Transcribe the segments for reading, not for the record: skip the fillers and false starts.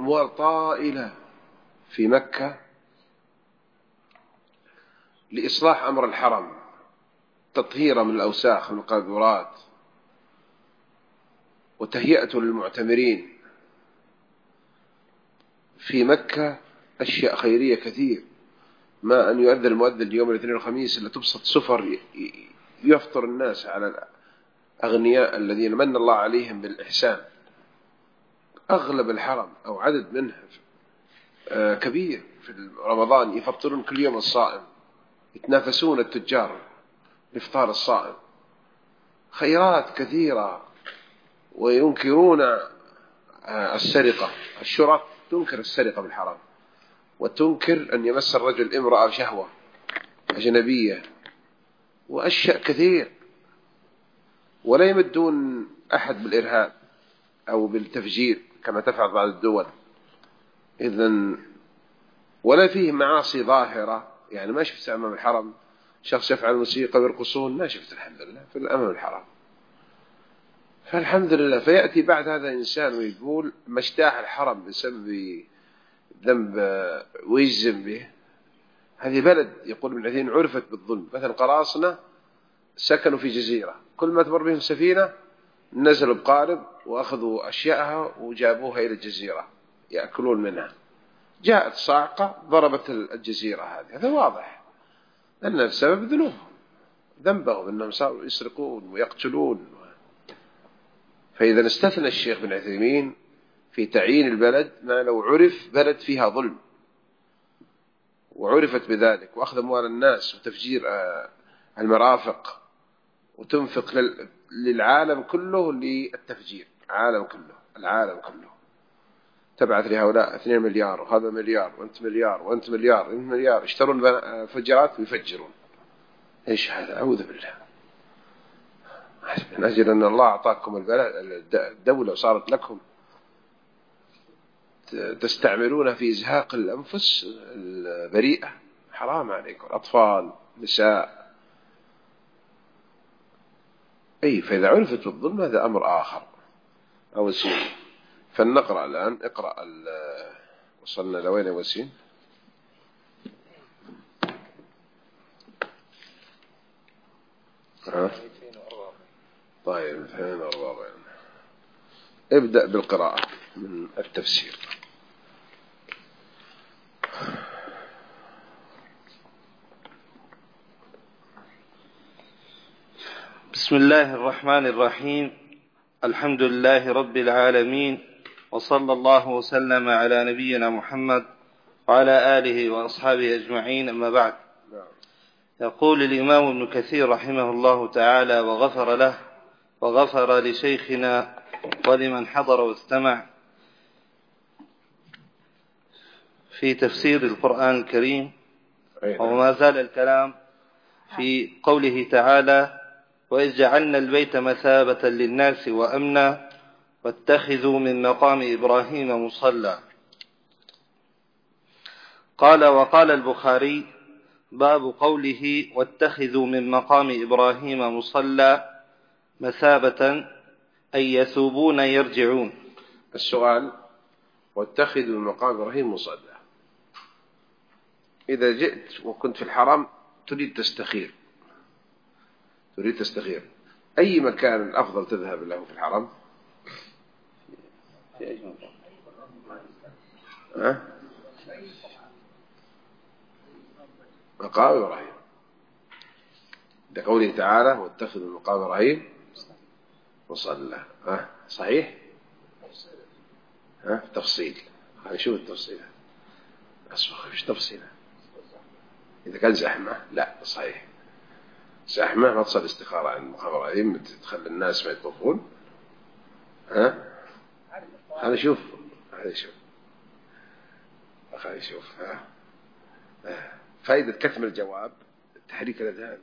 أموال طائلة في مكة لإصلاح أمر الحرم، تطهيره من الأوساخ من القاذورات، وتهيئته للمعتمرين في مكة. أشياء خيرية كثير، ما أن يؤذن المؤذن يوم الاثنين والخميس إلا تبسط سفر يفطر الناس على الأغنياء الذين من الله عليهم بالإحسان. أغلب الحرم أو عدد منه كبير في رمضان يفطرون كل يوم الصائم، يتنافسون التجار لإفطار الصائم. خيرات كثيرة. وينكرون السرقة، الشرط تنكر السرقة بالحرم، وتنكر أن يمس الرجل امرأة شهوة أجنبية، وأشياء كثير. ولا يمدون أحد بالإرهاب أو بالتفجير كما تفعل بعض الدول. إذن ولا فيه معاصي ظاهرة، يعني ما شفت أمام الحرم شخص يفعل موسيقى ويرقصون، ما شفت الحمد لله في أمام الحرم. فالحمد لله. فيأتي بعد هذا إنسان ويقول ما اجتاح الحرم بسبب ذنب ويجزم به. هذه بلد يقول ابن عثيمين عرفت بالظلم. مثلا قراصنة سكنوا في جزيرة، كل ما تمر بهم سفينة نزلوا بقارب وأخذوا أشياءها وجابوها إلى الجزيرة يأكلون منها. جاءت صاعقة ضربت الجزيرة هذه. هذا واضح أن بسبب ذنبهم أنهم صاروا يسرقون ويقتلون. فإذا استثنى الشيخ بن عثيمين في تعيين البلد ما لو عرف بلد فيها ظلم وعرفت بذلك، وأخذ أموال الناس وتفجير المرافق، وتنفق للعالم كله للتفجير، العالم كله تبعث لهؤلاء 2 مليار وهذا مليار وأنت مليار وأنت مليار وأنت مليار، يشترون فجرات ويفجرون. إيش هذا؟ أعوذ بالله. من أجل أن الله أعطاكم الدولة وصارت لكم تستعملونها في إزهاق الأنفس البريئة. حرام عليكم. أطفال، نساء. فإذا عرفت بالظلم هذا أمر آخر أو سين. فلنقرأ الآن. اقرأ. وصلنا لوين يا وسيم؟ طيب 244. ابدأ بالقراءة من التفسير. بسم الله الرحمن الرحيم. الحمد لله رب العالمين، وصلى الله وسلم على نبينا محمد وعلى آله وأصحابه أجمعين، أما بعد. يقول الإمام ابن كثير رحمه الله تعالى وغفر له وغفر لشيخنا ولمن حضر واستمع في تفسير القرآن الكريم. وما زال الكلام في قوله تعالى: وإذ جعلنا البيت مثابة للناس وأمنا واتخذوا من مقام إبراهيم مصلى. قال: وقال البخاري: باب قوله واتخذوا من مقام إبراهيم مصلى مثابة أي يثوبون يرجعون. السؤال: واتخذوا من مقام إبراهيم مصلى. إذا جئت وكنت في الحرم تريد تستخير أي مكان الأفضل تذهب له في الحرم؟ مقام إبراهيم، لقوله تعالى: واتخذوا من مقام إبراهيم مصلى. صحيح؟ تفصيل. شوف التفصيل. إيش تفصيله؟ إذا كان زحمة لا صحيح. زحمة ما تصل استخارة عند مقام إبراهيم، تخلي الناس ما يطوفون. هذا شوف. فائدة كتم الجواب تحريك الأذهان.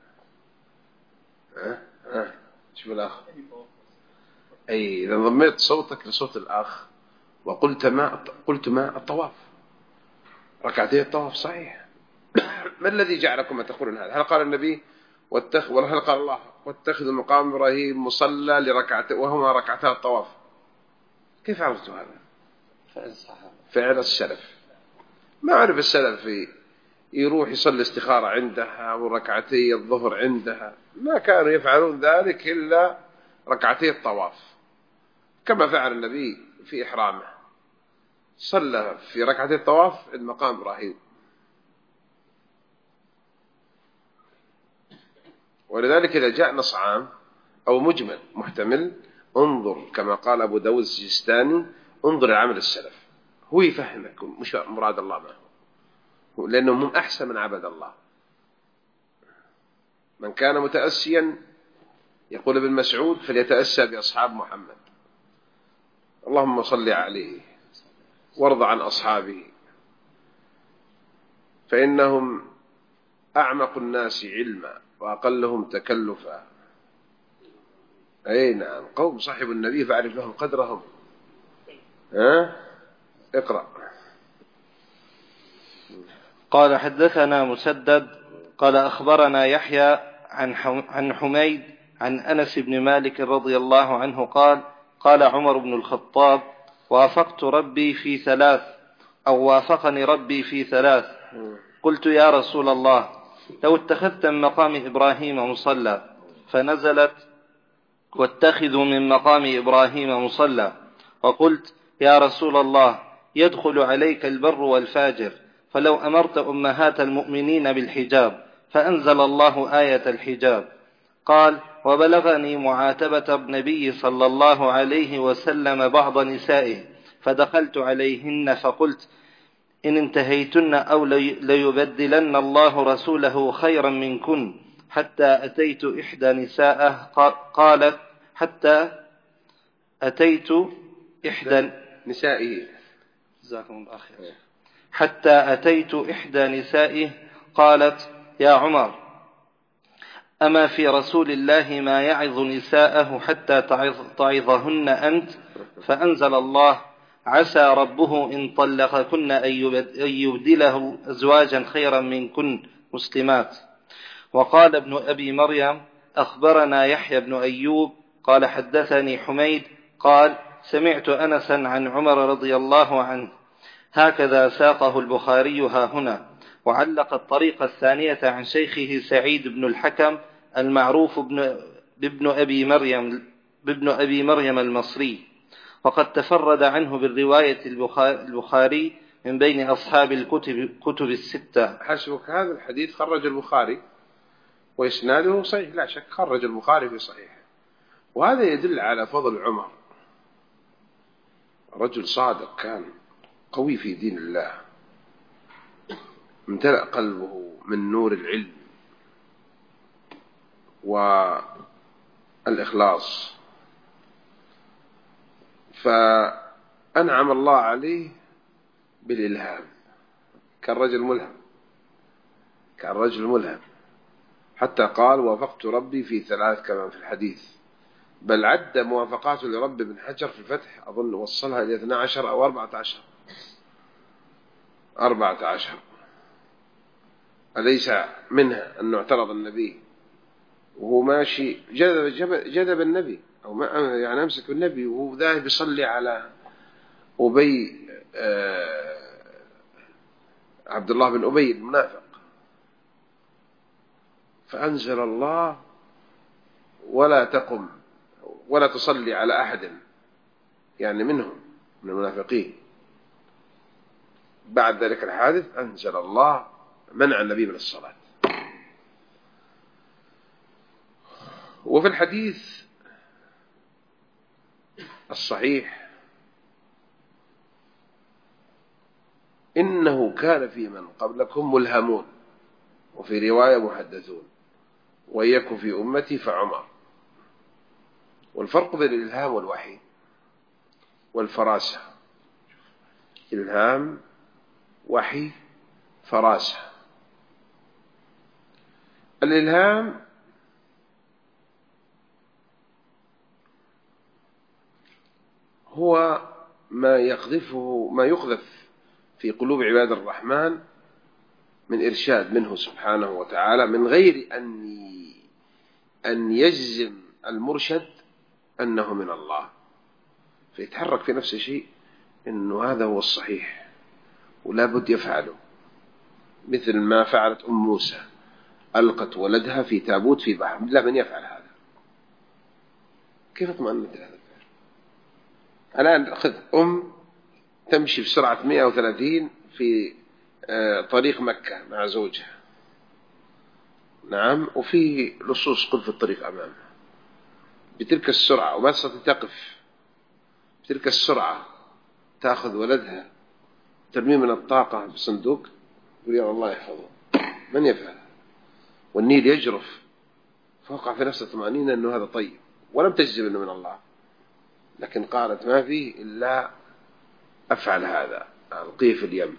شوف الأخ. إذا ضميت صوتك لصوت الأخ وقلت ما الطواف، ركعتي الطواف صحيح. ما الذي جعلكم تقولون هذا؟ هل قال النبي هل قال الله واتخذوا مقام إبراهيم مصلى وهما ركعتا الطواف؟ كيف عرفتوا هذا؟ فعل السلف. ما عرف السلف يروح يصلي استخارة عندها وركعتي الظهر عندها، ما كانوا يفعلون ذلك إلا ركعتي الطواف، كما فعل النبي في إحرامه، صلى في ركعتي الطواف المقام إبراهيم. ولذلك إذا جاء نص عام أو مجمل محتمل، انظر كما قال أبو داود السجستاني، انظر لعمل السلف، هو يفهمك مش مراد الله معه، لأنهم هم أحسن من عبد الله. من كان متأسيا يقول ابن مسعود فليتأسى بأصحاب محمد، اللهم صل عليه وارض عن أصحابه، فإنهم أعمق الناس علما وأقلهم تكلفا. أي نعم، قوم صاحب النبي فأعرف لهم قدرهم. اقرأ. قال حدثنا مسدد قال أخبرنا يحيى عن حميد عن أنس بن مالك رضي الله عنه قال قال عمر بن الخطاب وافقت ربي في ثلاث أو وافقني ربي في ثلاث، قلت يا رسول الله لو اتخذت من مقام إبراهيم مصلى، فنزلت واتخذوا من مقام إبراهيم مصلى، وقلت يا رسول الله يدخل عليك البر والفاجر، فلو أمرت أمهات المؤمنين بالحجاب، فأنزل الله آية الحجاب. قال وبلغني معاتبة النبي صلى الله عليه وسلم بعض نسائه، فدخلت عليهن فقلت إن انتهيتن أو ليبدلن الله رسوله خيرا منكن، حتى أتيت إحدى نسائه قالت حتى أتيت إحدى نسائه حتى أتيت إحدى نسائه قالت يا عمر أما في رسول الله ما يعظ نساءه حتى تعظهن أنت؟ فأنزل الله عسى ربه إن طلقكن أن يبدله أزواجا خيرا منكن مسلمات. وقال ابن أبي مريم أخبرنا يحيى بن أيوب قال حدثني حميد قال سمعت أنسا عن عمر رضي الله عنه، هكذا ساقه البخاري ها هنا. وعلق الطريقة الثانية عن شيخه سعيد بن الحكم المعروف بابن أبي مريم المصري، وقد تفرد عنه بالرواية البخاري من بين أصحاب الكتب الستة. حسبك، هذا الحديث خرج البخاري وإسناده صحيح لا شك، خرج البخاري في صحيح، وهذا يدل على فضل عمر، رجل صادق كان قوي في دين الله، امتلأ قلبه من نور العلم والإخلاص، فأنعم الله عليه بالإلهام، كان رجل ملهم، حتى قال وافقت ربي في ثلاث كما في الحديث، بل عد موافقاته لرب ابن حجر في الفتح أظن وصلها إلى 12 أو 14. أليس منها أنه اعترض النبي وهو ماشي جذب النبي أو ما يعني أمسك النبي وهو ذاهب يصلي على أبي عبد الله بن أبي المنافق، فأنزل الله ولا تقم ولا تصلي على أحد يعني منهم من المنافقين. بعد ذلك الحادث أنزل الله منع النبي من الصلاة. وفي الحديث الصحيح إنه كان في من قبلكم ملهمون، وفي رواية محدثون، ويكن في أمتي فعمر. والفرق بين الإلهام والوحي والفراسة، إلهام وحي فراسة. الإلهام هو ما يقذف في قلوب عباد الرحمن من إرشاد منه سبحانه وتعالى، من غير أن يجزم المرشد أنه من الله، فيتحرك في نفس الشيء إنه هذا هو الصحيح ولا بد يفعله، مثل ما فعلت أم موسى، ألقت ولدها في تابوت في بحر. لا، من يفعل هذا؟ كيف اطمئنت هذا الفعل؟ الآن أخذ تمشي بسرعة 130 في طريق مكة مع زوجها، نعم، وفي لصوص قل في الطريق أمامها، بتلك السرعة وما تستطيع تقف، بتلك السرعة تأخذ ولدها ترميه من الطاقة بصندوق، يقول يا الله يحفظه. من يفعل؟ والنيل يجرف، فوقع في نفسه طمأنينة أنه هذا طيب، ولم تجزم أنه من الله، لكن قالت ما فيه إلا أفعل هذا، ألقيه في اليم.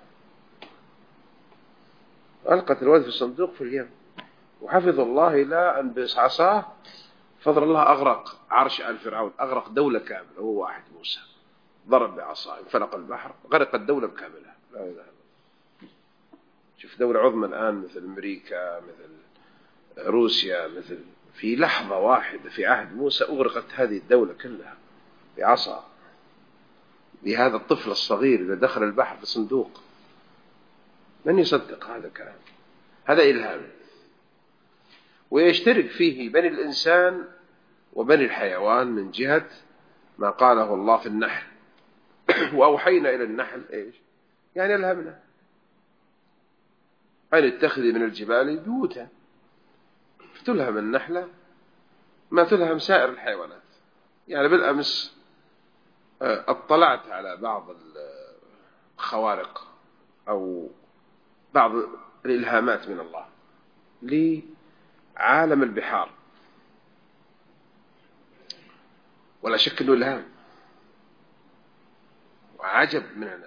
ألقت الولد في الصندوق في اليم، وحفظ الله إلى أن بعصاه فضل الله أغرق عرش آل فرعون، أغرق دولة كاملة، هو واحد موسى ضرب بعصاه انفلق البحر، غرق الدولة بكاملها. لا إله إلا الله. شوف دولة عظمى الآن مثل أمريكا، مثل روسيا، مثل في لحظة واحدة في عهد موسى أغرقت هذه الدولة كلها بعصا، بهذا الطفل الصغير إذا دخل البحر في صندوق. من يصدق هذا الكلام؟ هذا إلهام، ويشترك فيه بني الإنسان وبني الحيوان من جهة ما قاله الله في النحل وأوحينا إلى النحل إيش؟ يعني ألهمنا أن اتخذي من الجبال بيوتا، فتلهم النحلة ما تلهم سائر الحيوانات. يعني بالأمس اطلعت على بعض الخوارق أو بعض الإلهامات من الله لعالم البحار، ولا شك أنه إلهام وعجب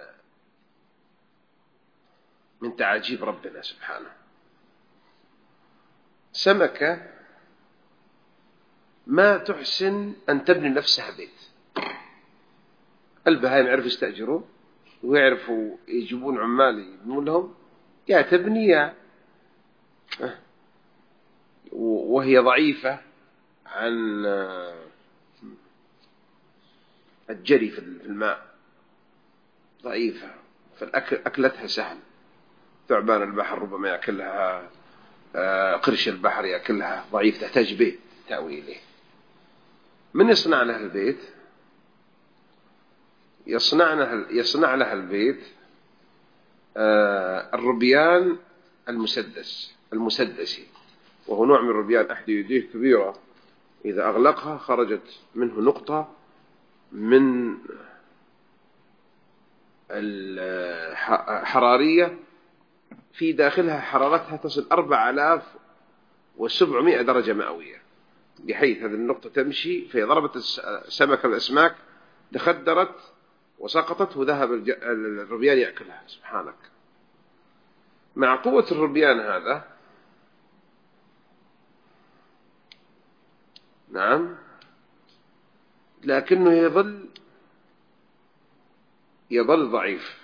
من تعاجيب ربنا سبحانه. سمكة ما تحسن أن تبني نفسها بيت، البهائم يعرفوا يستأجرون ويعرفوا يجيبون عمال يبنون لهم، يا تبني وهي ضعيفة عن الجري في الماء، ضعيفة، فالأكل أكلتها سهل. ثعبان البحر ربما يأكلها، قرش البحر يأكلها، ضعيف، تحتاج بيت تأوي إليه. من يصنع لها البيت؟ يصنع لها البيت الربيان المسدسي، وهو نوع من الربيان أحد يديه كبيرة، إذا أغلقها خرجت منه نقطة من الحرارية في داخلها حرارتها تصل 4700 درجة مئوية، بحيث هذه النقطة تمشي في ضربة السمكة الأسماك تخدرت وسقطت وذهب الربيان يأكلها. سبحانك. مع قوة الربيان هذا، نعم، لكنه يظل ضعيف،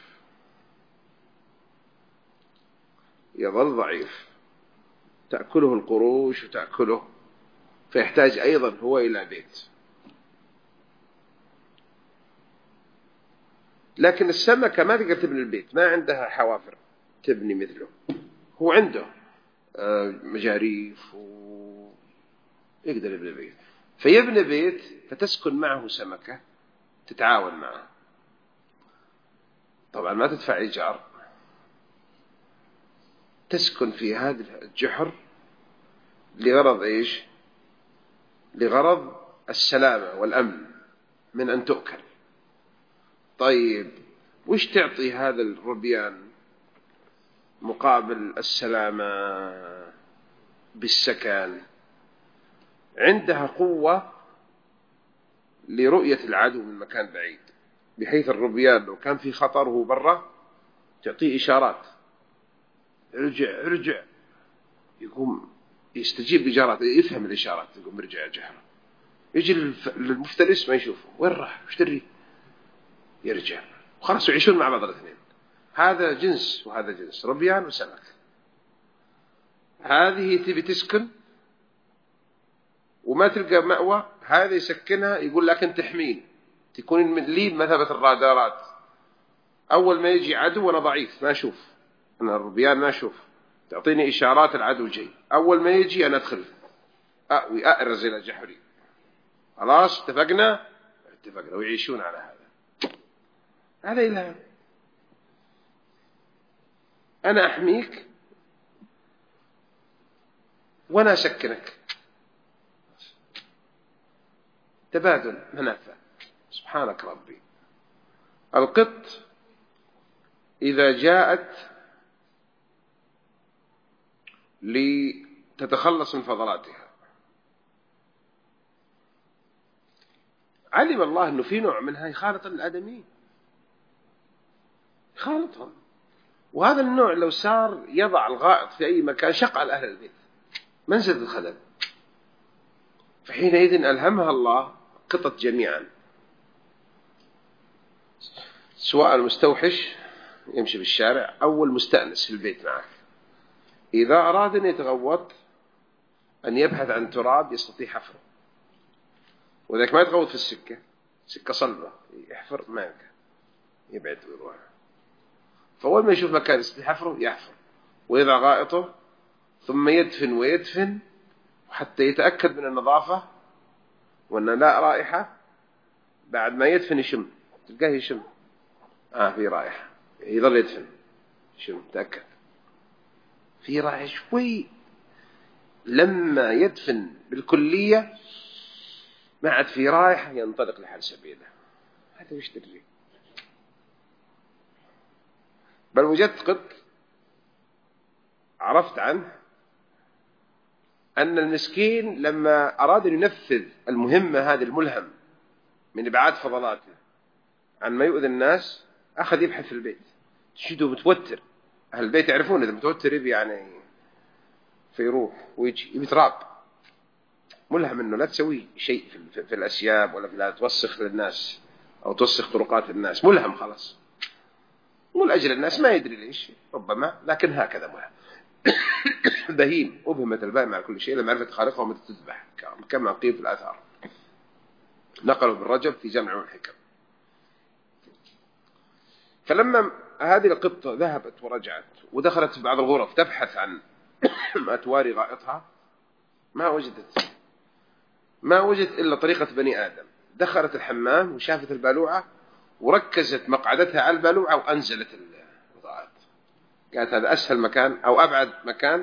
يظل ضعيف، تأكله القروش وتأكله، فيحتاج أيضا هو إلى بيت. لكن السمكة ما تقدر تبني البيت، ما عندها حوافر تبني مثله، هو عنده مجاريف ويقدر يبني بيت، فيبني بيت فتسكن معه سمكة تتعاون معه. طبعا ما تدفع إيجار، تسكن في هذا الجحر لغرض إيش؟ لغرض السلامة والأمن من أن تؤكل. طيب وش تعطي هذا الربيان مقابل السلامة بالسكن؟ عندها قوة لرؤية العدو من مكان بعيد، بحيث الربيان لو كان في خطر وهو برا تعطيه إشارات، ارجع ارجع، يقوم يستجيب لإشارات، يفهم الإشارات، يقوم ارجع يا جحر. يجي المفترس ما يشوفه، وين راح وش دري، يرجع، وخلاص يعيشون مع بعض الاثنين. هذا جنس وهذا جنس، ربيان وسمك. هذه تبي تسكن وما تلقى مأوى، هذا يسكنها، يقول لك انت تحمين تكون لي بمثابة الرادارات. أول ما يجي عدو أنا ضعيف ما أشوف، أنا الربيان ما أشوف، تعطيني إشارات العدو جاي، أول ما يجي أنا أدخل أأوي أأرز إلى جحري. خلاص اتفقنا ويعيشون على هذا إلهام. أنا أحميك وأنا أسكنك، تبادل منافع. سبحانك ربي. القط إذا جاءت لتتخلص من فضلاتها، علم الله أنه في نوع منها يخالط الآدميين، يخالطهم، وهذا النوع لو صار يضع الغائط في أي مكان شق على أهل البيت، منزل الخلل. فحينئذ ألهمها الله قطط جميعا، سواء المستوحش يمشي بالشارع أو المستأنس في البيت معك، إذا أراد أن يتغوط أن يبحث عن تراب يستطيع حفره، وذلك ما يتغوط في السكة، سكة صلبة يحفر ما يمكن، يبعد ويروح. فأول ما يشوف مكان يستطيع حفره يحفر ويضع غائطه، ثم يدفن ويدفن حتى يتأكد من النظافة وأن لا رائحة. بعد ما يدفن يشم، تلقاه يشم في رائحة، يظل يدفن يشم، تأكد في رائحة شوي. لما يدفن بالكلية ما عاد في رائحة ينطلق لحال سبيله. هذا وش تدري؟ بل وجدت قط عرفت عنه أن المسكين لما أراد أن ينفذ المهمة هذه الملهم من إبعاد فضلاته عن ما يؤذي الناس، أخذ يبحث في البيت، تجده متوتر. أهل البيت يعرفون إذا متوتر يبي يعني فيروح ويجي يبي تراب، ملهم إنه لا تسوي شيء في الأسياب ولا لا توسخ للناس أو توسخ طرقات الناس، ملهم خلاص، مو لأجل الناس ما يدري ليش ربما، لكن هكذا ملهم. بهيم أبهمت البهيمة مع كل شيء لما عرفت خالقها ومتى تذبح، كما قيل في الآثار، نقلوا بالرجب في جمع الحكم. فلما هذه القطة ذهبت ورجعت ودخلت في بعض الغرف تبحث عن ما تواري غائطها، ما وجدت إلا طريقة بني آدم. دخلت الحمام وشافت البالوعة وركزت مقعدتها على البالوعة وأنزلت الغائط. قالت هذا أسهل مكان أو أبعد مكان،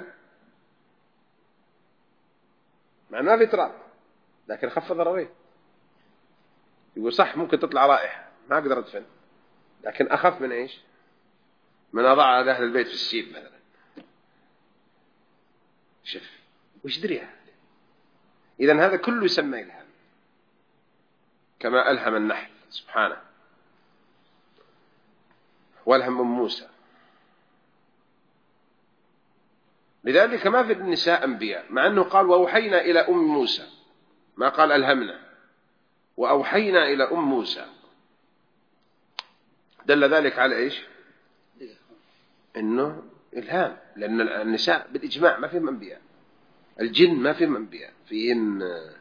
مع ما في تراب لكن خف ضررين. يقول صح ممكن تطلع رائحة ما أقدر أدفن، لكن أخف من إيش؟ من أضع أهل البيت في السيب مثلا. شوف وش دريها. إذن هذا كله يسمى إلهام، كما ألهم النحل سبحانه، والهم موسى. لذلك ما في النساء أنبياء، مع أنه قال وأوحينا إلى أم موسى، ما قال ألهمنا، وأوحينا إلى أم موسى. دل ذلك على إيش؟ إنه إلهام، لأن النساء بالإجماع ما فيهم أنبياء، الجن ما فيهم أنبياء، فيهم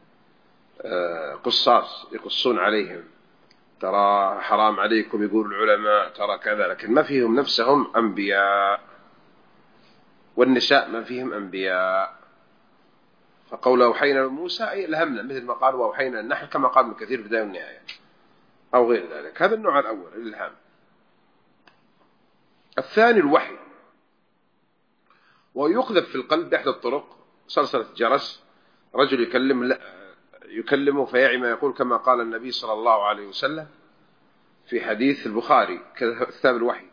قصاص يقصون عليهم، ترى حرام عليكم يقول العلماء ترى كذا، لكن ما فيهم نفسهم أنبياء. والنساء ما فيهم أنبياء. فقول أوحينا لموسى أي ألهمنا، مثل ما قال وأوحينا النحل، كما قال ابن كثير في بداية والنهاية أو غير ذلك. هذا النوع الأول الإلهام. الثاني الوحي، ويقذف في القلب بإحدى الطرق، صلصلة جرس، رجل يكلمه فيعي ما يقول، كما قال النبي صلى الله عليه وسلم في حديث البخاري كتاب الوحي: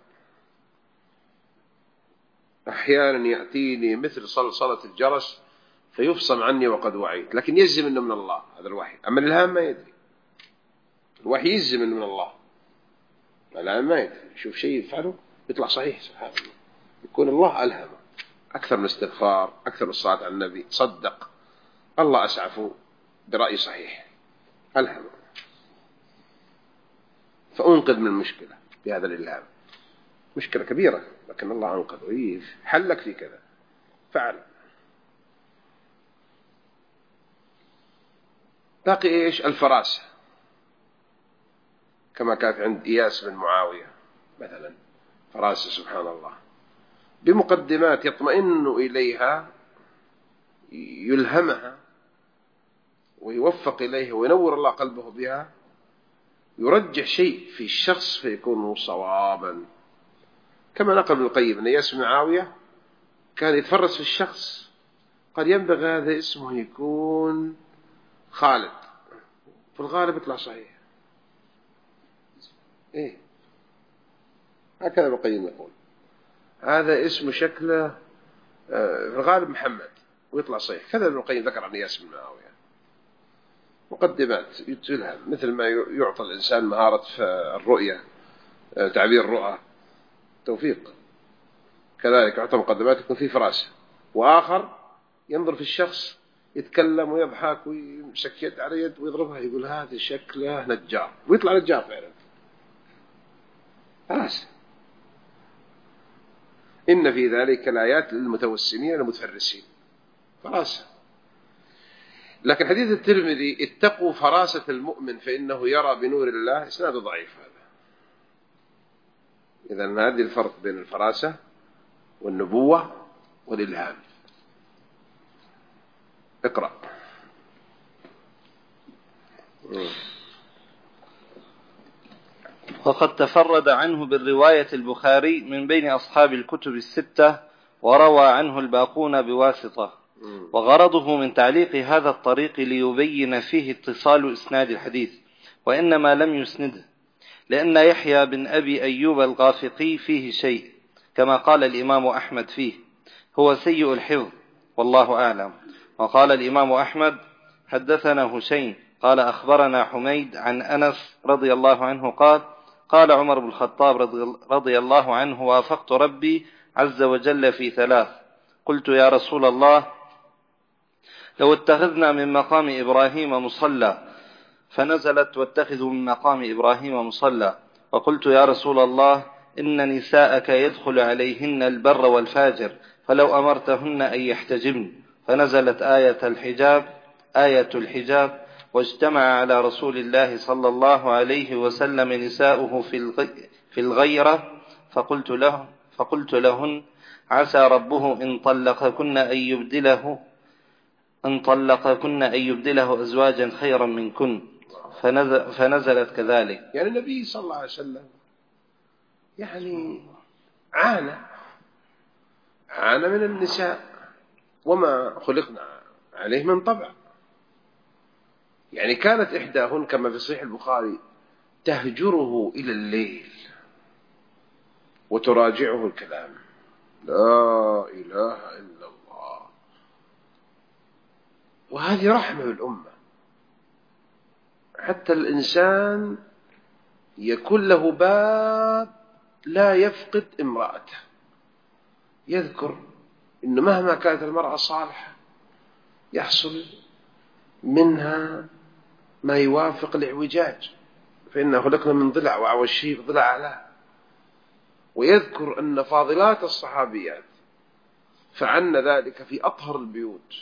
أحيانا يأتيني مثل صلصلة الجرس فيفصم عني وقد وعيت، لكن يجزم إنه من الله هذا الوحي. أما الإلهام ما يدري، الوحي يجزم إنه من الله، الإلهام ما يدري، يشوف شيء يفعله يطلع صحيح سبحانه الله، يكون الله ألهمه. أكثر من استغفار، أكثر من الصلاة على النبي، صدق الله أسعفه برأي صحيح، ألهمه، فأنقذ من المشكلة بهذا الإلهام. مشكلة كبيرة لكن الله أنقذه، حلك في كذا فعل. باقي إيش؟ الفراسة. كما كانت عند إياس بن معاوية مثلا، فراسة سبحان الله، بمقدمات يطمئن إليها يلهمها ويوفق إليها وينور الله قلبه بها، يرجح شيء في الشخص فيكون صوابا. كما نقل ابن القيم أن إياس بن معاوية كان يتفرس في الشخص، قال ينبغي هذا اسمه يكون خالد، في الغالب يطلع صحيح. إيه هكذا ابن القيم يقول هذا اسم شكله في الغالب محمد ويطلع صحيح. كذا ابن القيم ذكر عن إياس بن معاوية مقدمات يتلها، مثل ما يعطى الإنسان مهارة في الرؤية، تعبير الرؤى، توفيق، كذلك يعطى مقدمات يكون فيه فراسة. وآخر ينظر في الشخص يتكلم ويضحك ويمسك يد على يد ويضربها، يقول هذا شكله نجار، ويطلع نجار فعلا. فراسة. إن في ذلك الآيات للمتوسمين المتفرسين، فراسة. لكن حديث الترمذي اتقوا فراسة المؤمن فإنه يرى بنور الله، إسناده ضعيف هذا. إذن هذه الفرق بين الفراسة والنبوة والإلهام. اقرأ. وقد تفرد عنه بالرواية البخاري من بين أصحاب الكتب الستة، وروى عنه الباقون بواسطة، وغرضه من تعليق هذا الطريق ليبين فيه اتصال إسناد الحديث، وإنما لم يسنده، لأن يحيى بن أبي أيوب الغافقي فيه شيء، كما قال الإمام أحمد فيه هو سيء الحفظ والله أعلم. وقال الإمام أحمد حدثنا هشيم قال أخبرنا حميد عن أنس رضي الله عنه قال قال عمر بن الخطاب رضي الله عنه وافقت ربي عز وجل في 3، قلت يا رسول الله لو اتخذنا من مقام إبراهيم مصلى، فنزلت واتخذوا من مقام إبراهيم مصلى، وقلت يا رسول الله إن نساءك يدخل عليهن البر والفاجر، فلو أمرتهن أن يحتجبن، فنزلت آية الحجاب واجتمع على رسول الله صلى الله عليه وسلم نساؤه في الغيرة، فقلت لهن عسى ربه إن طلقكن أن يبدله أزواجا خيرا منكن، فنزلت كذلك. يعني النبي صلى الله عليه وسلم يعني عانى من النساء وما خلقنا عليه من طبع. يعني كانت إحداهن كما في صحيح البخاري تهجره إلى الليل وتراجعه الكلام، لا إله إلا الله. وهذه رحمة بالأمة، حتى الإنسان يكون له باب لا يفقد امرأته، يذكر إنه مهما كانت المرأة صالحة يحصل منها ما يوافق الاعوجاج، فإنه خلقنا من ضلع وعوج شيء ضلع أعلاه. ويذكر أن فاضلات الصحابيات فعلن ذلك في أطهر البيوت.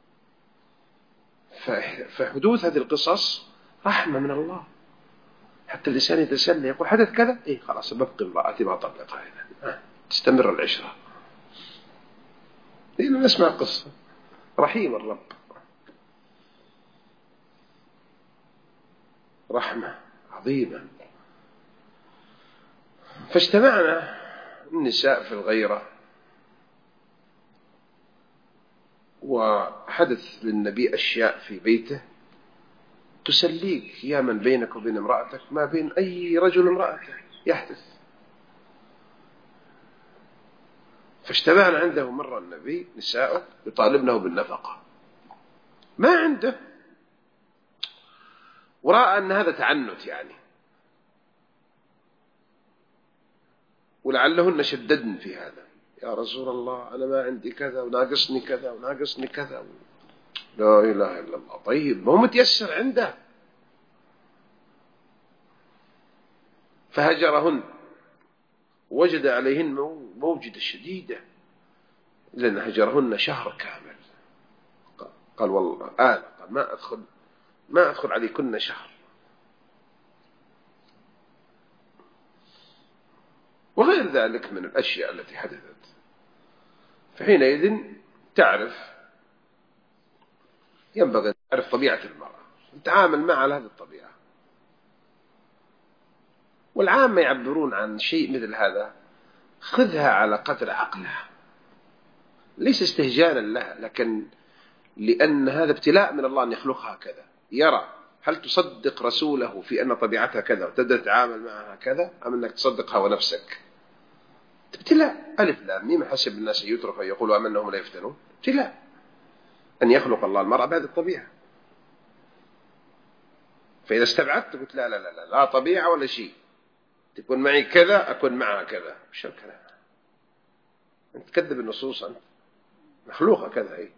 فحدوث هذه القصص رحمة من الله، حتى الإنسان يتسلى يقول حدث كذا، إيه خلاص ببقي امرأتي ما أطلقها هنا، تستمر العشرة. لأننا نسمع قصة رحيم الرب، رحمة عظيمة. فاجتمعنا النساء في الغيرة، وحدث للنبي أشياء في بيته تسليك يا من بينك وبين امرأتك ما بين أي رجل امرأته يحدث. فاجتمعنا عنده مرة النبي نساءه يطالبنه بالنفقة، ما عنده، ورأى أن هذا تعنت يعني، ولعلهن شددن في هذا، يا رسول الله أنا ما عندي كذا وناقصني كذا وناقصني كذا، لا إله إلا الله. طيب ما هو متيسر عنده. فهجرهن، وجد عليهن موجدة شديدة، لأن هجرهن شهر كامل. قال والله قال ما أدخل عليكن شهر. وغير ذلك من الأشياء التي حدثت. فحينئذ ينبغي أن تعرف طبيعة المرأة وتتعامل معها على هذه الطبيعة. والعامة يعبرون عن شيء مثل هذا: خذها على قدر عقلها، ليس استهجانا لها، لكن لأن هذا ابتلاء من الله أن يخلقها كذا. يرى هل تصدق رسوله في أن طبيعتها كذا وتبدأ تتعامل معها كذا، أم أنك تصدقها ونفسك؟ ابتلاء. ألف لام ميم حسب الناس يترك أن يقولوا أمنهم لا يفتنون. ابتلاء أن يخلق الله المرأة بهذه الطبيعة. فإذا استبعدت قلت لا لا لا لا, لا طبيعة ولا شيء، تكون معي كذا أكون معها كذا، وش الكلام؟ أنت تكذب النصوص، أنت مخلوقة كذا. هي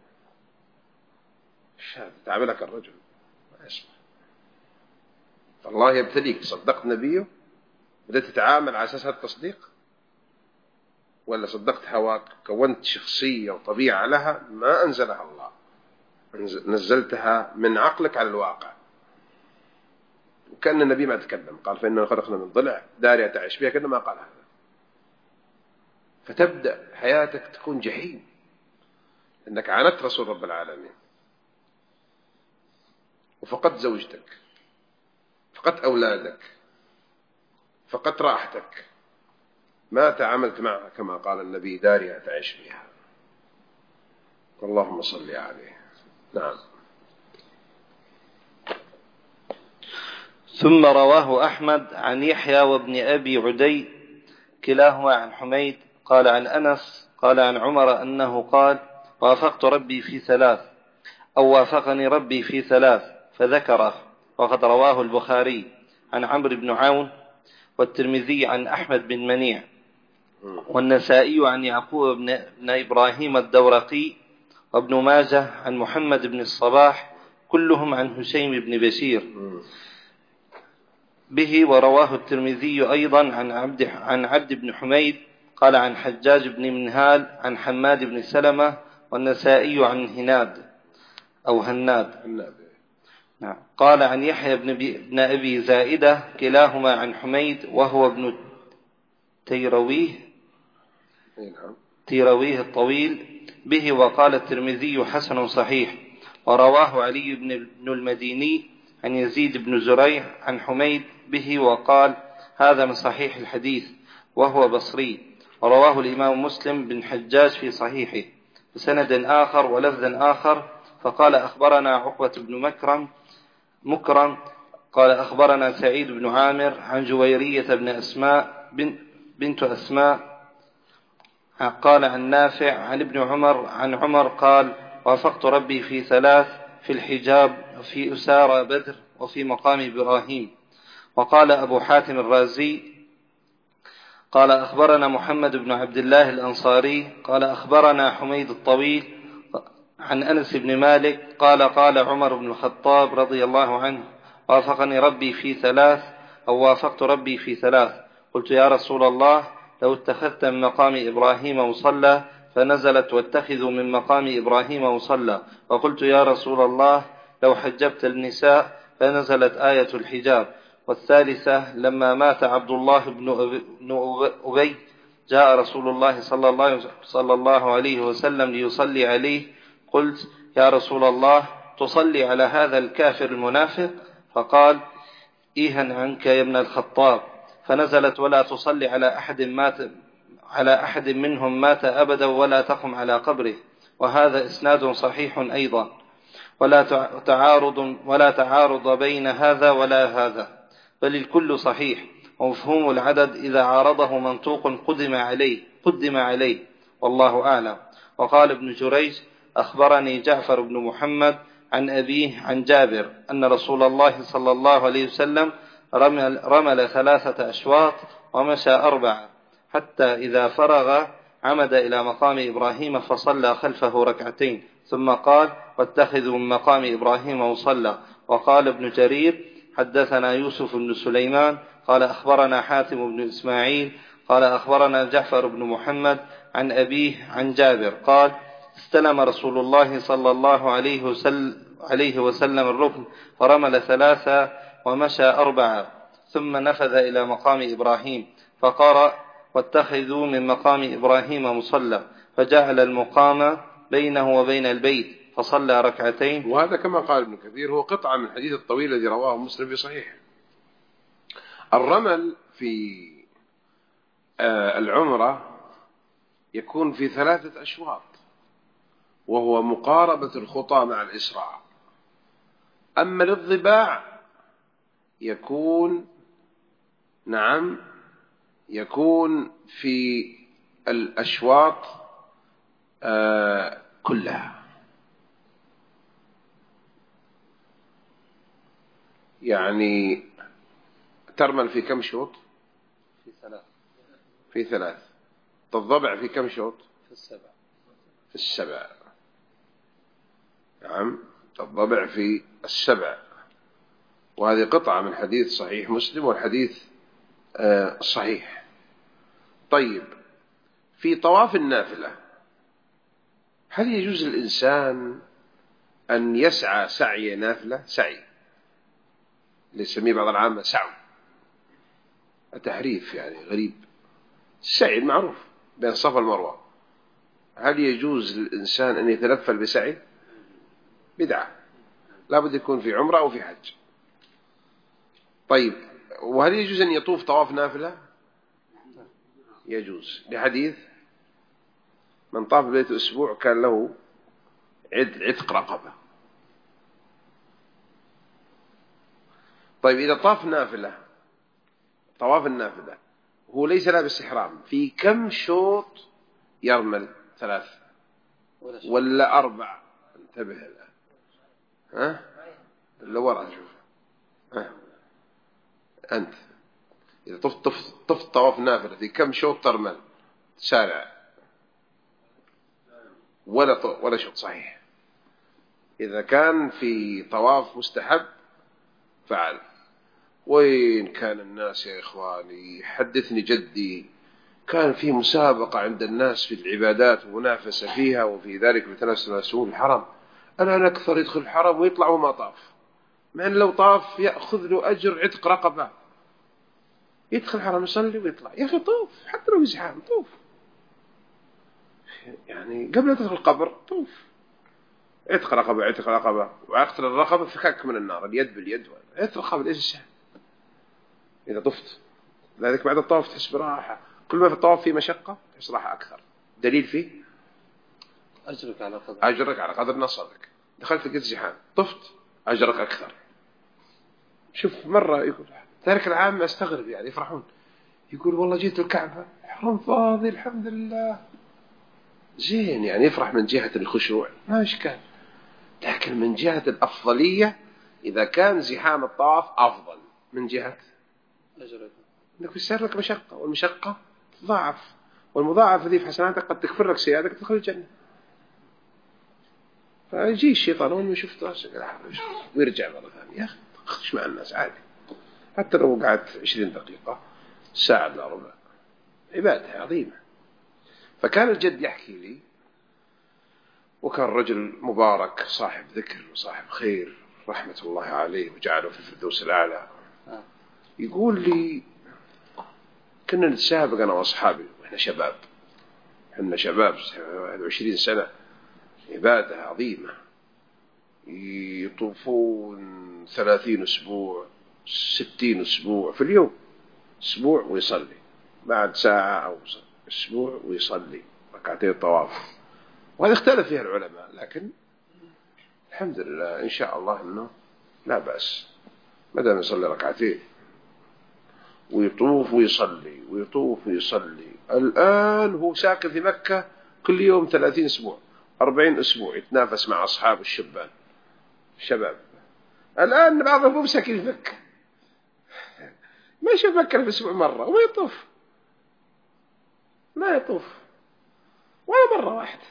تعاملك الرجل ما يسمع. فالله يبتليك، صدقت نبيه بدأت تتعامل على أساس هذا التصديق، ولا صدقت هواك كونت شخصية وطبيعة لها ما أنزلها الله، نزلتها من عقلك على الواقع. وكأن النبي ما تكلم، قال فإننا خلقنا من ضلع دارية تعيش بها، كأنه ما قال هذا. فتبدأ حياتك تكون جحيم، إنك عانت رسول رب العالمين، وفقدت زوجتك، فقدت أولادك، فقدت راحتك، ما تعاملت معها كما قال النبي دارية تعيش بها. اللهم صل عليه. نعم. ثم رواه أحمد عن يحيى وابن أبي عدي كلاهما عن حميد قال عن أنس قال عن عمر أنه قال: وافقت ربي في ثلاث، أو وافقني ربي في ثلاث، فذكره. وقد رواه البخاري عن عمرو بن عون، والترمذي عن أحمد بن منيع، والنسائي عن يعقوب بن إبراهيم الدورقي، وابن ماجه عن محمد بن الصباح، كلهم عن هشيم بن بشير به. ورواه الترمذي أيضا عن عبد بن حميد قال عن حجاج بن منهال عن حماد بن سلمة، والنسائي عن هناد. نعم. قال عن يحيى بن أبي زائدة كلاهما عن حميد وهو ابن تيرويه الطويل به. وقال الترمذي حسن صحيح. ورواه علي بن المديني عن يزيد بن زريع عن حميد به وقال: هذا من صحيح الحديث، وهو بصري. ورواه الإمام مسلم بن حجاج في صحيحه بسند آخر ولفظ آخر، فقال: أخبرنا عقبة بن مكرم قال: أخبرنا سعيد بن عامر عن جويرية بن أسماء بنت أسماء قال عن نافع عن ابن عمر عن عمر قال: وافقت ربي في ثلاث، في الحجاب، وفي أسارى بدر، وفي مقام إبراهيم. وقال أبو حاتم الرازي قال: أخبرنا محمد بن عبد الله الأنصاري قال: أخبرنا حميد الطويل عن أنس بن مالك قال: قال عمر بن الخطاب رضي الله عنه: وافقني ربي في ثلاث، أو وافقت ربي في ثلاث. قلت: يا رسول الله، لو اتخذت من مقام إبراهيم مصلى، فنزلت: واتخذوا من مقام إبراهيم مصلى. وقلت: يا رسول الله، لو حجبت النساء، فنزلت آية الحجاب. والثالثة: لما مات عبد الله بن أبي، جاء رسول الله صلى الله عليه وسلم ليصلي عليه. قلت: يا رسول الله، تصلي على هذا الكافر المنافق؟ فقال: إيها عنك يا ابن الخطاب. فنزلت: ولا تصلي على أحد منهم مات أبدا، ولا تقم على قبره. وهذا إسناد صحيح أيضا، ولا تعارض بين هذا ولا هذا، بل الكل صحيح. ومفهوم العدد إذا عارضه منطوق قدم عليه، والله أعلم. وقال ابن جريج: أخبرني جعفر بن محمد عن أبيه عن جابر أن رسول الله صلى الله عليه وسلم رمل 3 أشواط ومشى 4، حتى إذا فرغ عمد إلى مقام إبراهيم فصلى خلفه 2 ركعتين، ثم قال: واتخذوا من مقام إبراهيم مصلى. وقال ابن جرير: حدثنا يوسف بن سليمان قال: أخبرنا حاتم بن إسماعيل قال: أخبرنا جعفر بن محمد عن أبيه عن جابر قال: استلم رسول الله صلى الله عليه وسلم الركن، فرمل 3 ومشى 4، ثم نفذ إلى مقام إبراهيم، فقرأ: واتخذوا من مقام إبراهيم مصلى فجعل المقام بينه وبين البيت فصلى ركعتين. وهذا كما قال ابن كثير هو قطعة من الحديث الطويل الذي رواه مسلم في صحيح. الرمل في العمرة يكون في 3 أشواط، وهو مقاربة الخطى مع الإسراع. أما للضباع يكون في الأشواط كلها. يعني ترمل في كم شوط؟ في 3. الضبع في كم شوط؟ في 7. نعم، الضبع في 7. وهذه قطعة من حديث صحيح مسلم والحديث صحيح. طيب، في طواف النافلة هل يجوز للإنسان أن يسعى سعي نافلة؟ سعي اللي يسميه بعض العامة سعو، التحريف يعني غريب. السعي المعروف بين الصفا والمروة، هل يجوز للإنسان أن يتنفل بسعي؟ بدعة، لابد يكون في عمرة أو في حج. طيب، وهل يجوز أن يطوف طواف نافلة؟ يجوز، لحديث من طاف البيت أسبوع كان له عتق رقبة. طيب، إذا طاف نافلة، طواف النافلة هو ليس لابس إحرام، في كم شوط يرمل؟ 3 ولا 4؟ انتبه الآن، اللي وراء شوف. أنت إذا طفت طواف نافلة في كم شوط ترمل؟ سارع ولا شوط صحيح. إذا كان في طواف مستحب فعل. وين كان الناس يا إخواني؟ حدثني جدي، كان في مسابقة عند الناس في العبادات ومنافسة فيها، وفي ذلك يتنافسون الحرم. الآن أكثر يدخل الحرم ويطلع وما طاف، مع أن لو طاف يأخذ له أجر عتق رقبة. يدخل الحرم يصلي ويطلع. يا أخي طوف، حتى لو يزحام طوف، يعني قبل تدخل القبر طوف. عتق رقبة، وعقد الرقبة فكك من النار، اليد باليد. عتق رقبة ايش الشيء؟ إذا طفت لذلك بعد الطواف تحس براحة. كل ما في الطواف فيه مشقة تحس راحة أكثر. دليل فيه أجرك على قدر نصبك. دخلت لقيت زحام، طفت، أجرك أكثر. شوف مرة يقول ذلك العام أستغرب، يعني يفرحون، يقول والله جيت الكعبة حرم فاضي الحمد لله. زين، يعني يفرح من جهة الخشوع ما إشكال، لكن من جهة الأفضلية إذا كان زحام الطواف أفضل من جهة أنك يصير لك مشقة، والمشقة تضاعف، والمضاعفة ذي في حسناتك قد تكفر لك سيئاتك تدخل الجنة. فيجي الشيطان أول ما يشوف راسك ويرجع مرة ثانية. يا أخي خش مع الناس عادي، حتى لو قعدت 20 دقيقة ساعة إلا ربع، عبادة عظيمة. فكان الجد يحكي لي، وكان رجل مبارك صاحب ذكر وصاحب خير رحمة الله عليه وجعله في الفردوس الأعلى، يقول لي كنا نتسابق أنا وأصحابي وإحنا شباب، إحنا شباب 21 سنة، عبادة عظيمة، يطوفون 30 أسبوع 60 أسبوع في اليوم، أسبوع ويصلي، بعد ساعة أو أسبوع ويصلي ركعتين طواف. وهذا اختلف فيها العلماء، لكن الحمد لله إن شاء الله أنه لا بأس ما دام يصلي ركعتين ويطوف ويصلي ويطوف ويصلي. الآن هو ساكن في مكة، كل يوم 30 أسبوع 40 أسبوع يتنافس مع أصحاب الشباب. الآن بعضهم مو ساكن في مكة، ما يشوف مكة في أسبوع مرة وما يطوف، ما يطوف ولا مرة واحدة.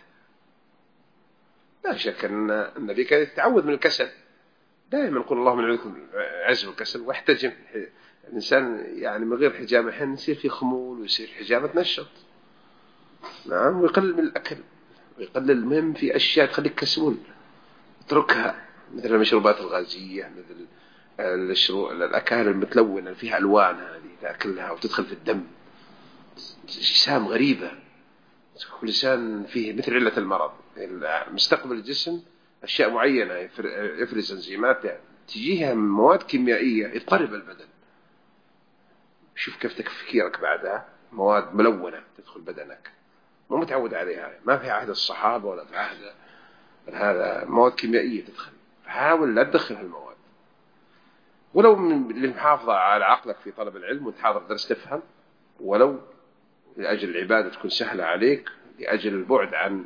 لا شك أن النبي كان يتعود من الكسل، دائما نقول اللهم نعوذكم عز والكسل واحتجم. الإنسان يعني من غير حجامة حين يصير في خمول ويصير حجامة تنشط. نعم، ويقلل من الأكل ويقلل المهم في أشياء تخليك كسول اتركها، مثل المشروبات الغازية، مثل الأكل المتلونة اللي فيها ألوان، هذه تأكلها وتدخل في الدم أجسام غريبة، كل إنسان فيه مثل علة المرض، مستقبل الجسم أشياء معينة يفرز أنزيمات تجيها مواد كيميائية يضطرب البدن. شوف كيف تفكيرك بعدها، مواد ملونة تدخل بدنك مو متعود عليها، ما في عهد الصحابة ولا في عهد هذا، مواد كيميائية تدخل. حاول لا تدخل هالمواد، ولو من للمحافظة على عقلك في طلب العلم وتحاضر درس تفهم، ولو لأجل العبادة تكون سهلة عليك، لأجل البعد عن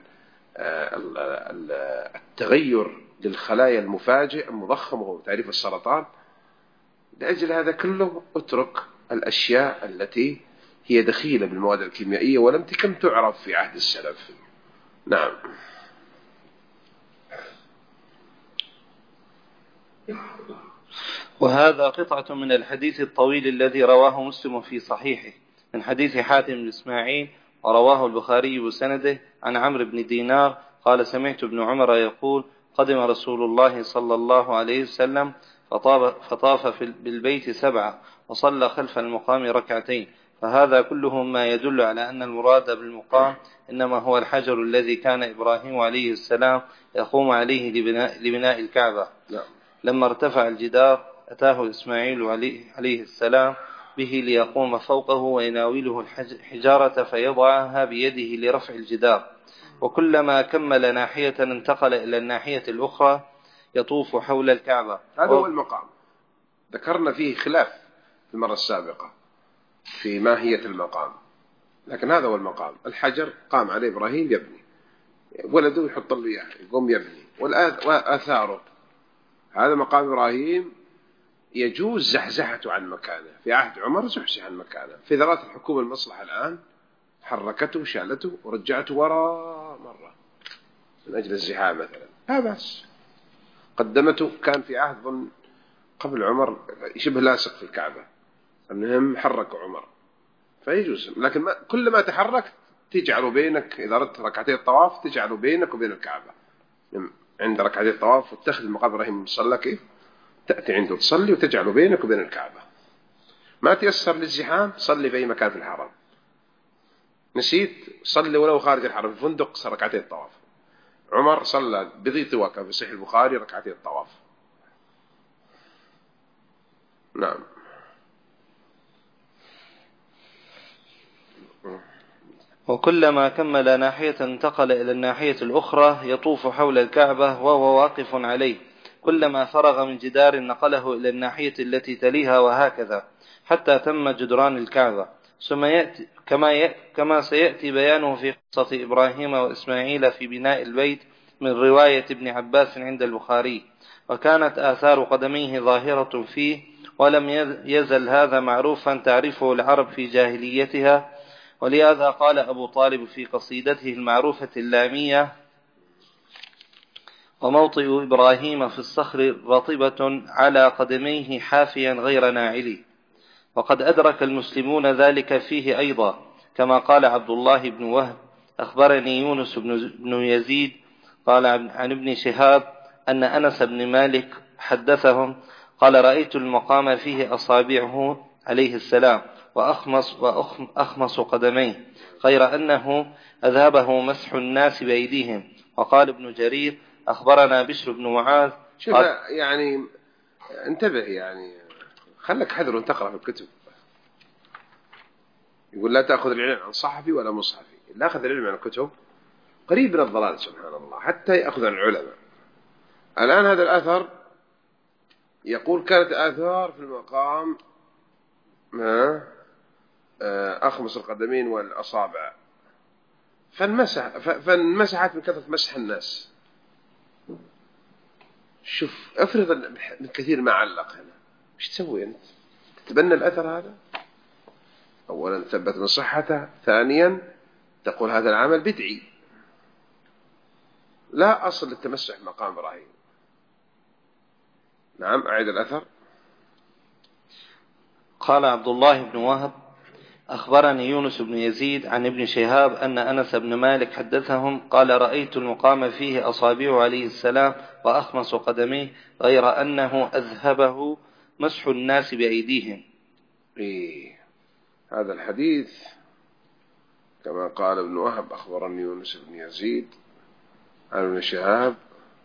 التغير للخلايا المفاجئ المضخم وهو تعريف السرطان. لأجل هذا كله اترك الأشياء التي هي دخيلة بالمواد الكيميائية ولم تكن تعرف في عهد السلف. نعم. وهذا قطعة من الحديث الطويل الذي رواه مسلم في صحيحه من حديث حاتم بن إسماعيل، ورواه البخاري بسنده عن عمرو بن دينار قال: سمعت ابن عمر يقول: قدم رسول الله صلى الله عليه وسلم فطاف بالبيت 7 وصلى خلف المقام 2 فهذا كله ما يدل على أن المراد بالمقام إنما هو الحجر الذي كان إبراهيم عليه السلام يقوم عليه لبناء الكعبة. لما ارتفع الجدار أتاه إسماعيل عليه السلام به ليقوم فوقه ويناوله الحجارة فيضعها بيده لرفع الجدار، وكلما كمل ناحية انتقل إلى الناحية الأخرى يطوف حول الكعبة. هذا هو المقام. ذكرنا فيه خلاف في المرة السابقة في ماهية المقام، لكن هذا هو المقام. الحجر قام عليه إبراهيم يبني، ولده يحط له إياه يقوم يبني، وآثاره. هذا مقام إبراهيم يجوز زحزحته عن مكانه. في عهد عمر زحزح عن مكانه، في ذرات الحكومة المصلحة الآن حركته وشالته ورجعته وراء مرة من أجل الزحام مثلا، لا بأس. قدمته كان في عهد قبل عمر شبه لاصق في الكعبة، المهم حرك عمر فيجوز، لكن كل ما تحرك تجعله بينك، إذا أردت ركعتي الطواف تجعله بينك وبين الكعبة. عند ركعتي الطواف واتخذ المقام إبراهيم المصلى كيف تأتي عنده تصلي وتجعله بينك وبين الكعبة. ما تيسر للزحام صلي في أي مكان في الحرم، نسيت صلي ولو خارج الحرم في فندق ركعتي الطواف. عمر صلى بضي طواف في صحيح البخاري ركعتي الطواف. نعم. وكلما كمل ناحية انتقل إلى الناحية الأخرى يطوف حول الكعبة وهو واقف عليه، كلما فرغ من جدار نقله إلى الناحية التي تليها، وهكذا حتى تم جدران الكعبة. ثم يأتي كما سيأتي بيانه في قصة إبراهيم وإسماعيل في بناء البيت من رواية ابن عباس عند البخاري. وكانت آثار قدميه ظاهرة فيه، ولم يزل هذا معروفا تعرفه العرب في جاهليتها. ولهذا قال أبو طالب في قصيدته المعروفة اللامية: وموطئ إبراهيم في الصخر رطبة على قدميه حافيا غير ناعل. وقد أدرك المسلمون ذلك فيه أيضا، كما قال عبد الله بن وهب: أخبرني يونس بن يزيد قال عن ابن شهاب أن أنس بن مالك حدثهم قال: رأيت المقام فيه أصابعه عليه السلام وأخمص قدميه، غير أنه أذهبه مسح الناس بأيديهم. وقال ابن جرير: أخبرنا بشر بن معاذ. شوف يعني انتبه، يعني خلك حذر وانتقرأ في الكتب. يقول لا تأخذ العلم عن صحفي ولا مصحفي، لا أخذ العلم عن الكتب قريب من الضلال سبحان الله، حتى يأخذ عن العلماء. الآن هذا الأثر يقول كانت آثار في المقام أخمص القدمين والأصابع، فانمسحت من كثرة مسح الناس. شوف افرض من كثير ما علق هنا، ايش تسوي أنت؟ تتبنى الأثر هذا؟ أولا ثبت من صحته، ثانيا تقول هذا العمل بدعي، لا أصل للتمسح مقام إبراهيم. نعم أعيد الأثر. قال عبد الله بن وهب: أخبرني يونس بن يزيد عن ابن شهاب أن أنس بن مالك حدثهم قال: رأيت المقام فيه أصابعه عليه السلام وأخمص قدميه، غير أنه أذهبه مسح الناس بأيديهم. هذا الحديث كما قال ابن وهب أخبرني يونس بن يزيد عن ابن شهاب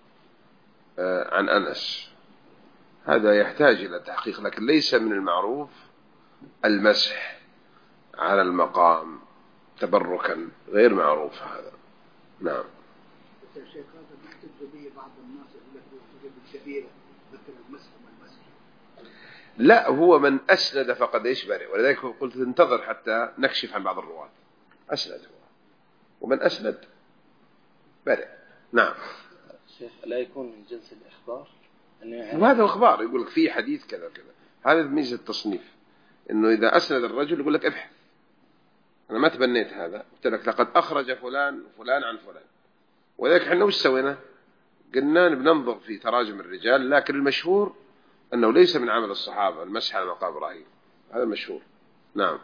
عن أنس. هذا يحتاج إلى تحقيق، لكن ليس من المعروف المسح على المقام تبركا، غير معروف هذا. نعم. لا، هو من أسند فقد إيش برئ، ولذلك قلت انتظر حتى نكشف عن بعض الرواة. أسند هو، ومن أسند برئ. نعم. شيخ لا يكون من جنس الإخبار، وهذا إخبار يقول لك في حديث كذا كذا. هذا ميزة التصنيف، إنه إذا أسند الرجل يقول لك ابحث. أنا ما تبنيت هذا، قلت لك لقد أخرج فلان فلان عن فلان، وذلك احنا وش سوينا؟ قلنا بننظر في تراجم الرجال، لكن المشهور أنه ليس من عمل الصحابة المسح على مقام إبراهيم، هذا المشهور. نعم.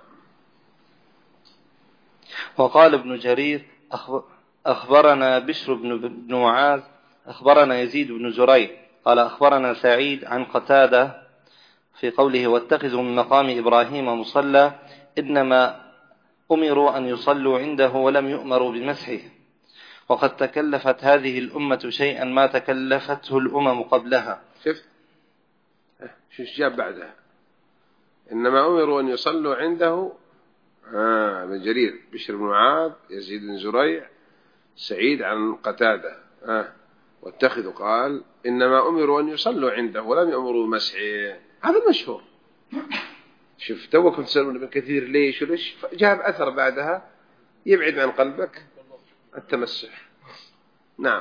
وقال ابن جرير أخبرنا بشر بن معاذ أخبرنا يزيد بن زريع قال أخبرنا سعيد عن قتادة في قوله واتخذوا من مقام إبراهيم مصلى إنما أمروا أن يصلوا عنده ولم يؤمروا بمسحه، وقد تكلفت هذه الأمة شيئا ما تكلفته الأمم قبلها. شفت شو جاب بعدها؟ إنما أمروا أن يصلوا عنده. ابن جرير، بشر بن معاذ، يزيد بن زريع، سعيد عن قتادة. واتخذوا قال إنما أمروا أن يصلوا عنده ولم يأمروا بمسحه، هذا المشهور. شوف توكم تسألون ابن كثير ليش وليش، جاب أثر بعدها يبعد عن قلبك التمسح. نعم.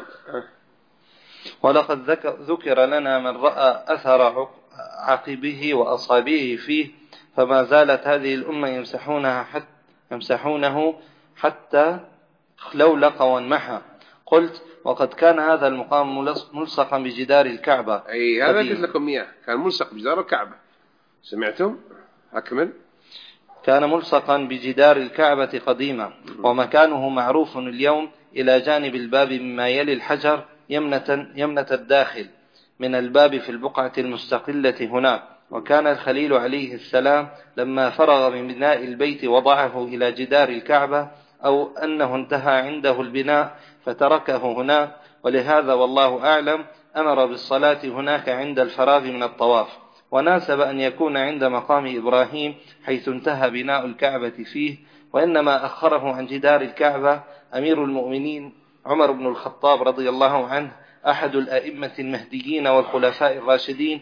ولقد ذكر لنا من رأى أثر عقبه وأصابعه فيه، فما زالت هذه الأمة يمسحونه حتى خلولق وانمحى. قلت وقد كان هذا المقام ملصقا بجدار الكعبة. أي هذا قلت لكم إياه، كان ملصق بجدار الكعبة. سمعتم؟ أكمل. كان ملصقا بجدار الكعبة قديما، ومكانه معروف اليوم إلى جانب الباب مما يلي الحجر يمنة الداخل من الباب في البقعة المستقلة هناك. وكان الخليل عليه السلام لما فرغ من بناء البيت وضعه إلى جدار الكعبة، أو أنه انتهى عنده البناء فتركه هناك، ولهذا والله أعلم أمر بالصلاة هناك عند الفراغ من الطواف. وناسب أن يكون عند مقام إبراهيم حيث انتهى بناء الكعبة فيه، وإنما أخره عن جدار الكعبة أمير المؤمنين عمر بن الخطاب رضي الله عنه، أحد الأئمة المهديين والخلفاء الراشدين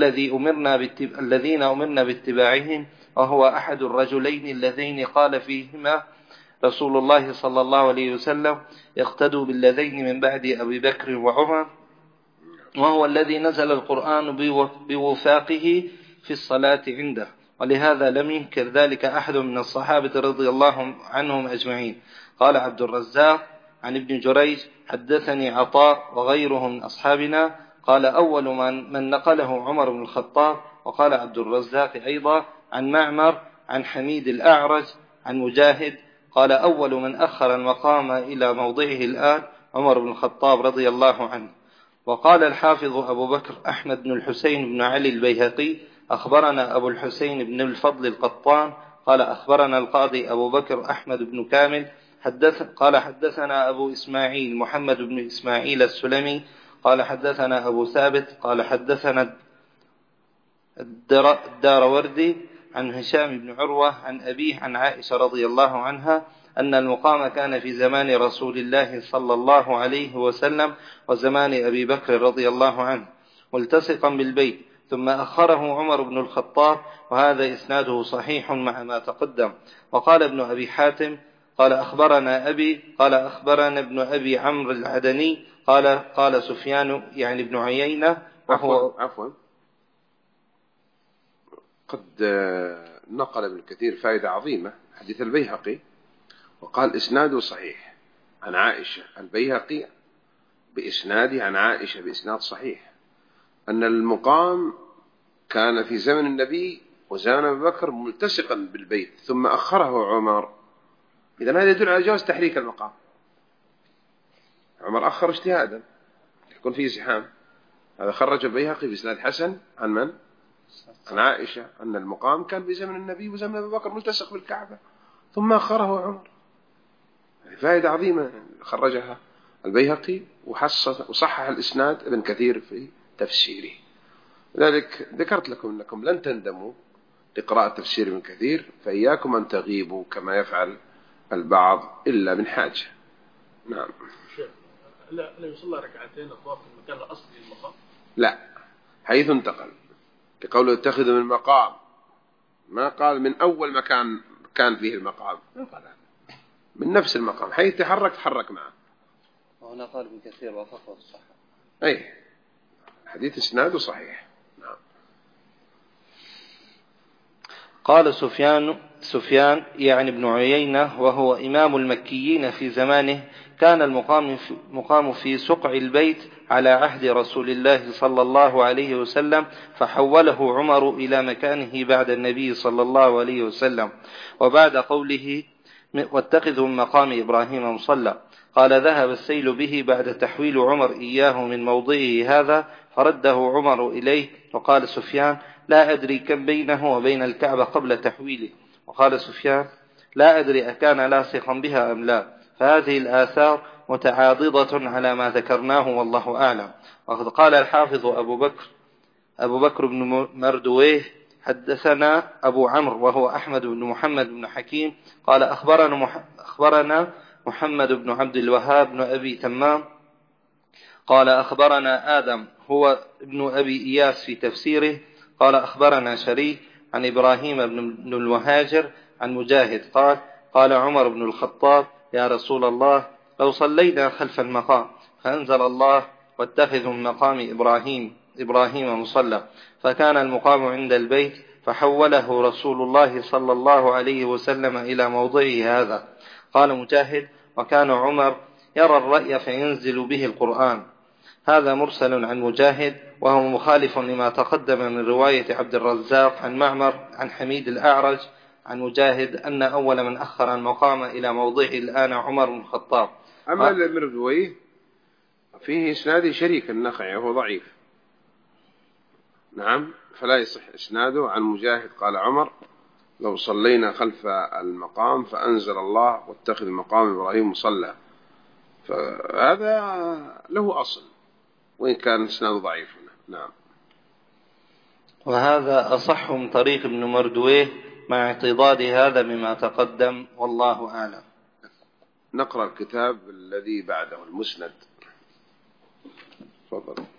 الذين أمرنا باتباعهم، وهو أحد الرجلين اللذين قال فيهما رسول الله صلى الله عليه وسلم اقتدوا بالذين من بعد أبي بكر وعمر، وهو الذي نزل القرآن بوفاقه في الصلاة عنده، ولهذا لم ينكر ذلك أحد من الصحابة رضي الله عنهم أجمعين. قال عبد الرزاق عن ابن جريج حدثني عطاء وغيره من أصحابنا قال أول من نقله عمر بن الخطاب. وقال عبد الرزاق أيضا عن معمر عن حميد الأعرج عن مجاهد قال أول من أخر المقام إلى موضعه الآن عمر بن الخطاب رضي الله عنه. وقال الحافظ أبو بكر أحمد بن الحسين بن علي البيهقي أخبرنا أبو الحسين بن الفضل القطان قال أخبرنا القاضي أبو بكر أحمد بن كامل قال حدثنا أبو إسماعيل محمد بن إسماعيل السلمي قال حدثنا أبو ثابت قال حدثنا الداروردي عن هشام بن عروة عن أبيه عن عائشة رضي الله عنها أن المقام كان في زمان رسول الله صلى الله عليه وسلم وزمان أبي بكر رضي الله عنه ملتصقا بالبيت، ثم أخره عمر بن الخطاب، وهذا إسناده صحيح مع ما تقدم. وقال ابن أبي حاتم قال أخبرنا أبي قال أخبرنا ابن أبي عمرو العدني قال سفيان يعني ابن عيينة وهو عفوا قد نقل ابن كثير فائدة عظيمة حديث البيهقي وقال إسناده صحيح عن عائشة. البيهقي بإسناده عن عائشة بإسناد صحيح أن المقام كان في زمن النبي وزمن أبي بكر ملتصقا بالبيت ثم أخره عمر. إذن هذا يدل على جواز تحريك المقام. عمر أخر اجتهادا يكون فيه زحام. هذا خرج البيهقي بإسناد حسن عن من؟ عن عائشة أن المقام كان في زمن النبي وزمن أبي بكر ملتصق بالكعبة ثم أخره عمر. فائدة عظيمة خرجها البيهقي وصحح الإسناد ابن كثير في تفسيره. لذلك ذكرت لكم أنكم لن تندموا لقراءة تفسير ابن كثير، فإياكم أن تغيبوا كما يفعل البعض إلا من حاجة. نعم. لا يصلى ركعتين الظهر في المكان الأصلي للمقام؟ لا، حيث انتقل، لقوله اتخذ من مقام، ما قال من أول مكان كان فيه المقام، من نفس المقام حيث تحرك معه. وهنا قال ابن كثير وافقه الصحة. أي حديث إسناده صحيح. نعم. قال سفيان يعني ابن عيينة وهو إمام المكيين في زمانه، كان المقام في سقع البيت على عهد رسول الله صلى الله عليه وسلم، فحوله عمر إلى مكانه بعد النبي صلى الله عليه وسلم. وبعد قوله واتخذوا من مقام إبراهيم مصلى، قال ذهب السيل به بعد تحويل عمر إياه من موضعه هذا، فرده عمر إليه. وقال سفيان لا أدري كم بينه وبين الكعبة قبل تحويله. وقال سفيان لا أدري أكان لاصقا بها أم لا. فهذه الآثار متعاضدة على ما ذكرناه والله أعلم. وقد قال الحافظ أبو بكر بن مردويه حدثنا أبو عمرو وهو أحمد بن محمد بن حكيم قال أخبرنا محمد بن عبد الوهاب بن أبي تمام قال أخبرنا آدم هو ابن أبي إياس في تفسيره قال أخبرنا شريك عن إبراهيم بن المهاجر عن مجاهد قال عمر بن الخطاب يا رسول الله لو صلينا خلف المقام، فأنزل الله واتخذوا من مقام إبراهيم مصلى، فكان المقام عند البيت فحوله رسول الله صلى الله عليه وسلم إلى موضعه هذا. قال مجاهد وكان عمر يرى الرأي فينزل به القرآن. هذا مرسل عن مجاهد وهو مخالف لما تقدم من رواية عبد الرزاق عن معمر عن حميد الأعرج عن مجاهد أن أول من أخر المقام إلى موضعه الآن عمر بن الخطاب. أما المردويه فيه إسناد شريك النخعي وهو ضعيف. نعم، فلا يصح إسناده عن مجاهد قال عمر لو صلينا خلف المقام فأنزل الله واتخذ مقام إبراهيم مصلى، فهذا له أصل وإن كان إسناده ضعيف. نعم. وهذا أصح من طريق ابن مردويه مع اعتضاد هذا بما تقدم والله أعلم. نقرأ الكتاب الذي بعده المسند. تفضل.